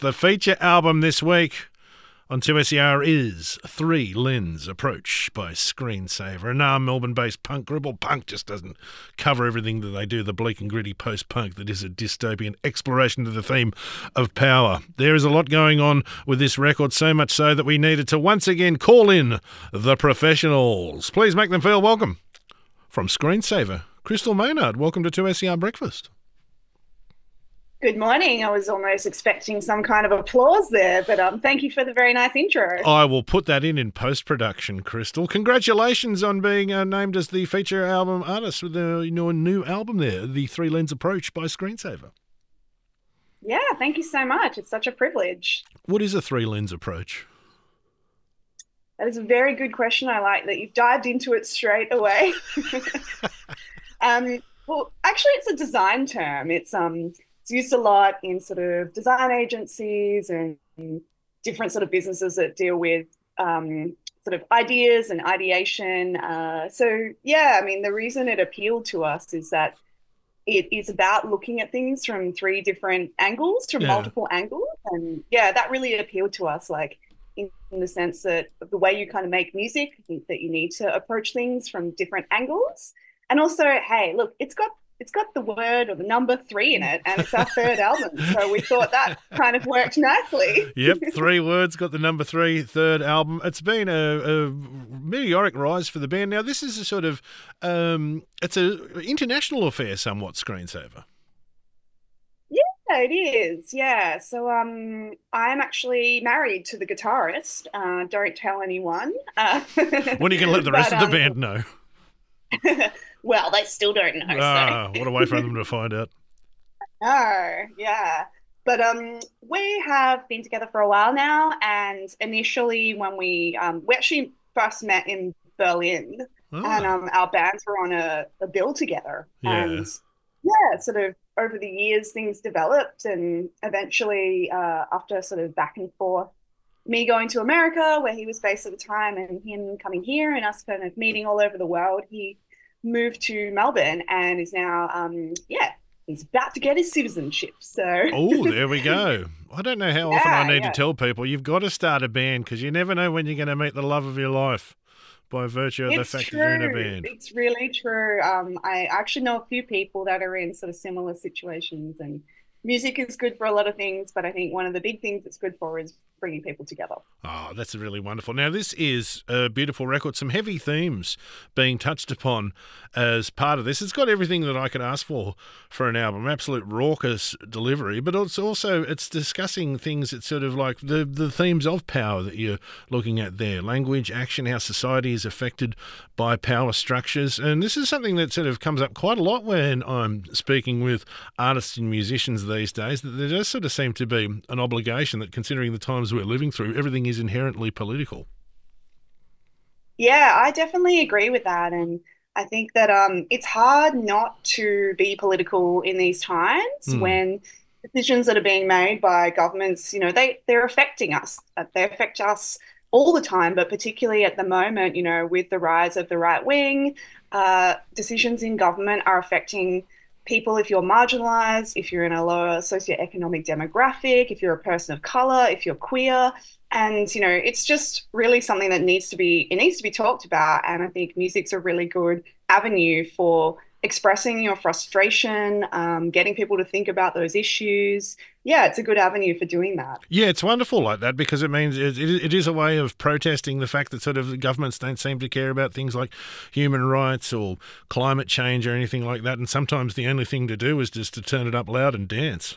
The feature album this week on 2SER is Three Lens Approach by Screensaver. And now Melbourne-based punk group, well, punk just doesn't cover everything that they do, the bleak and gritty post-punk that is a dystopian exploration of the theme of power. There is a lot going on with this record, so much so that we needed to once again call in the professionals. Please make them feel welcome. From Screensaver, Crystal Maynard, welcome to 2SER Breakfast. Good morning. I was almost expecting some kind of applause there, but thank you for the very nice intro. I will put that in post-production, Crystal. Congratulations on being named as the feature album artist with your new album there, The Three Lens Approach by Screensaver. Yeah, thank you so much. It's such a privilege. What is a three lens approach? That is a very good question. I like that you've dived into it straight away. Well, actually, it's a design term. It's used a lot in sort of design agencies and different sort of businesses that deal with sort of ideas and ideation. Yeah, I mean, the reason it appealed to us is that it is about looking at things from three different angles, from multiple angles. And yeah, that really appealed to us, like in the sense that the way you kind of make music, I think that you need to approach things from different angles. And also, hey, look, it's got the word or the number 3 in it, and it's our third album. So we thought that kind of worked nicely. Yep, 3 words, got the number 3, third album. It's been a meteoric rise for the band. Now, this is a sort of, it's an international affair somewhat, Screensaver. Yeah, it is. Yeah. So I'm actually married to the guitarist. Don't tell anyone. When are you going to let the rest of the band know? Well, they still don't know. What a way for them to find out. Oh, yeah. But we have been together for a while now, and initially when we actually first met in Berlin, and our bands were on a bill together. Yeah. And yeah, sort of over the years things developed, and eventually after sort of back and forth, me going to America where he was based at the time and him coming here and us kind of meeting all over the world, he moved to Melbourne and is now, he's about to get his citizenship. So oh, there we go. I don't know how often I need to tell people you've got to start a band because you never know when you're going to meet the love of your life by virtue of the fact that you're in a band. It's really true. I actually know a few people that are in sort of similar situations, and music is good for a lot of things, but I think one of the big things it's good for is bringing people together. Oh, that's really wonderful. Now, this is a beautiful record. Some heavy themes being touched upon as part of this. It's got everything that I could ask for an album. Absolute raucous delivery, but it's discussing things that sort of like the themes of power that you're looking at there. Language, action, how society is affected by power structures. And this is something that sort of comes up quite a lot when I'm speaking with artists and musicians these days, that there does sort of seem to be an obligation that, considering the times we're living through, everything is inherently political. Yeah, I definitely agree with that. And I think that it's hard not to be political in these times when decisions that are being made by governments, they're affecting us. They affect us all the time, but particularly at the moment, with the rise of the right wing, decisions in government are affecting people if you're marginalized, if you're in a lower socioeconomic demographic, if you're a person of color, if you're queer. And, it's just really something that needs to be talked about. And I think music's a really good avenue for expressing your frustration, getting people to think about those issues. Yeah, it's a good avenue for doing that. Yeah, it's wonderful like that because it means it is a way of protesting the fact that sort of the governments don't seem to care about things like human rights or climate change or anything like that. And sometimes the only thing to do is just to turn it up loud and dance.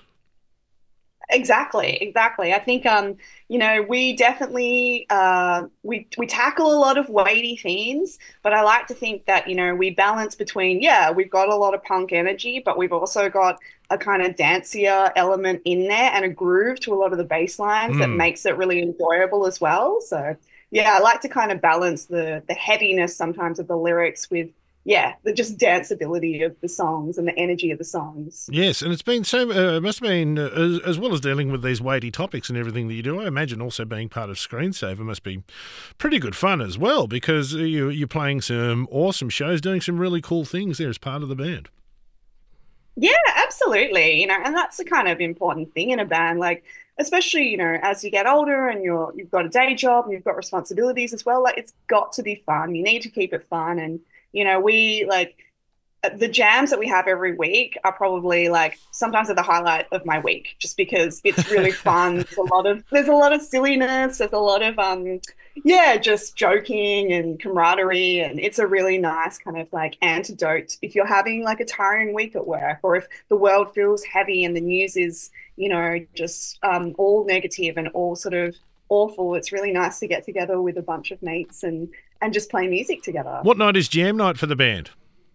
Exactly. I think we definitely we tackle a lot of weighty themes, but I like to think that we balance between we've got a lot of punk energy, but we've also got a kind of dancier element in there and a groove to a lot of the bass lines that makes it really enjoyable as well. So yeah, I like to kind of balance the heaviness sometimes of the lyrics with the just danceability of the songs and the energy of the songs. Yes, and it's been so, it must have been, as well as dealing with these weighty topics and everything that you do, I imagine also being part of Screensaver must be pretty good fun as well, because you're playing some awesome shows, doing some really cool things there as part of the band. Yeah, absolutely. And that's the kind of important thing in a band. Like, especially, as you get older and you've got a day job and you've got responsibilities as well, like it's got to be fun. You need to keep it fun. And, we like the jams that we have every week are probably like sometimes are the highlight of my week just because it's really fun. There's a lot of silliness, there's a lot of yeah, just joking and camaraderie, and it's a really nice kind of like antidote if you're having like a tiring week at work, or if the world feels heavy and the news is, just all negative and all sort of awful. It's really nice to get together with a bunch of mates and just play music together. What night is jam night for the band?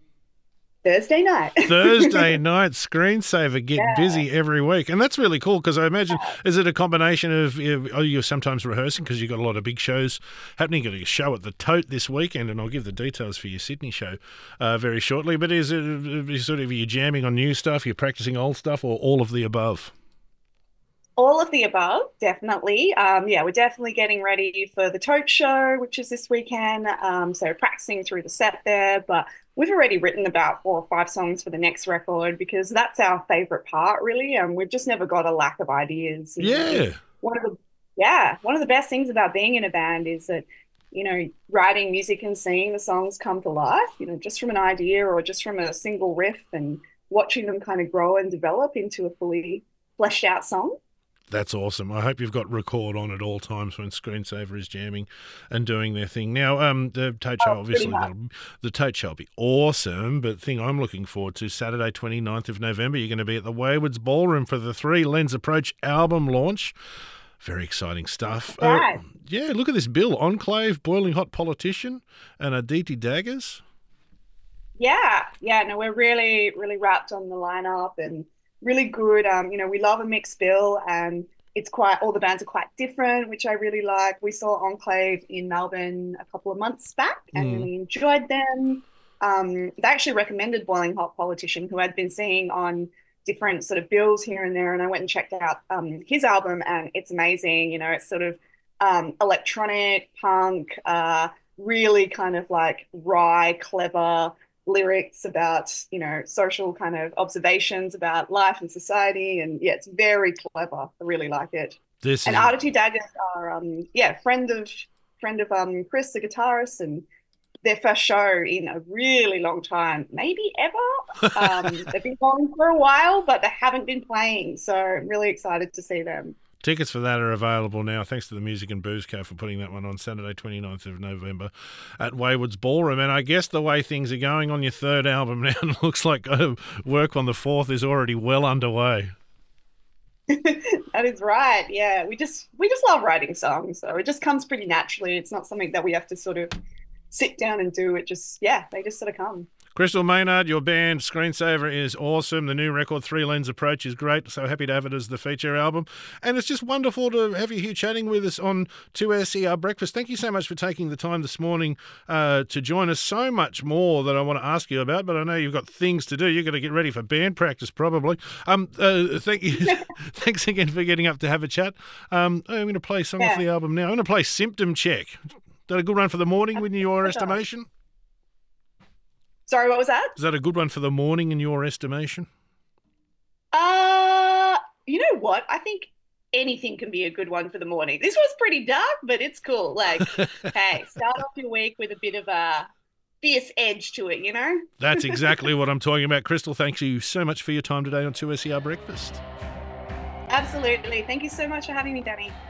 Thursday night. Thursday night, Screensaver get Yeah. busy every week. And that's really cool because I imagine, is it a combination of, you're sometimes rehearsing because you've got a lot of big shows happening? You've got a show at the Tote this weekend, and I'll give the details for your Sydney show very shortly. But is it sort of, are you jamming on new stuff, you're practicing old stuff, or all of the above? All of the above, definitely. Yeah, we're definitely getting ready for the Tote Show, which is this weekend. So practicing through the set there, but we've already written about 4 or 5 songs for the next record because that's our favorite part, really. We've just never got a lack of ideas. Yeah. One of the yeah, one of the best things about being in a band is that, writing music and seeing the songs come to life, just from an idea or just from a single riff and watching them kind of grow and develop into a fully fleshed out song. That's awesome. I hope you've got record on at all times when Screensaver is jamming and doing their thing. Now, the Tote Show, obviously, the Tote Show will be awesome, but the thing I'm looking forward to, Saturday 29th of November, you're going to be at the Waywoods Ballroom for the Three Lens Approach album launch. Very exciting stuff. Right. Yeah, look at this bill. Enclave, Boiling Hot Politician, and Aditi Daggers. Yeah, yeah, no, we're really, really wrapped on the lineup and really good. We love a mixed bill, and it's quite all the bands are quite different, which I really like. We saw Enclave in Melbourne a couple of months back and really enjoyed them. They actually recommended Boiling Hot Politician, who I'd been seeing on different sort of bills here and there, and I went and checked out his album, and it's amazing. It's sort of electronic punk, really kind of like wry, clever lyrics about, social kind of observations about life and society. And yeah, it's very clever. I really like it. And Artie Daggers are, friend of Chris, the guitarist, and their first show in a really long time, maybe ever. They've been going for a while, but they haven't been playing. So I'm really excited to see them. Tickets for that are available now. Thanks to the Music and Booze Co for putting that one on Saturday 29th of November at Waywoods Ballroom. And I guess the way things are going on your third album now, it looks like work on the fourth is already well underway. That is right. Yeah, we just love writing songs, so it just comes pretty naturally. It's not something that we have to sort of sit down and do. They just sort of come. Crystal Maynard, your band Screensaver is awesome. The new record, Three Lens Approach, is great. So happy to have it as the feature album. And it's just wonderful to have you here chatting with us on 2SER Breakfast. Thank you so much for taking the time this morning to join us. So much more that I want to ask you about, but I know you've got things to do. You've got to get ready for band practice probably. Thank you. Thanks again for getting up to have a chat. I'm going to play a song off the album now. I'm going to play Symptom Check. Is that a good one for the morning in your estimation? Sorry, what was that? Is that a good one for the morning in your estimation? You know what? I think anything can be a good one for the morning. This was pretty dark, but it's cool. Like, hey, start off your week with a bit of a fierce edge to it, That's exactly what I'm talking about. Crystal, thank you so much for your time today on 2SER Breakfast. Absolutely. Thank you so much for having me, Danny.